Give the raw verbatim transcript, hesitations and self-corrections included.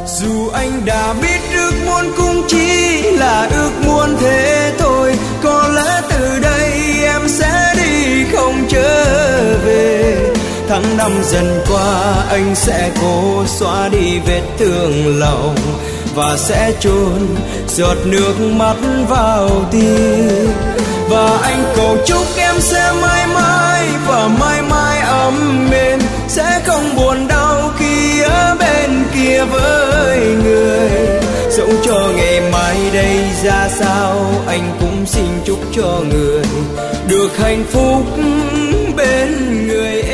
Dù anh đã biết ước muốn cũng chỉ là ước muốn thế thôi, có lẽ từ đây em sẽ đi không trở về. Tháng năm dần qua anh sẽ cố xóa đi vết thương lòng, và sẽ chôn giọt nước mắt vào tim. Và anh cầu chúc em sẽ mãi mãi và mãi mãi ấm êm, sẽ không buồn đau khi ở bên kia với người. Dẫu cho ngày mai đây ra sao, anh cũng xin chúc cho người được hạnh phúc bên người em.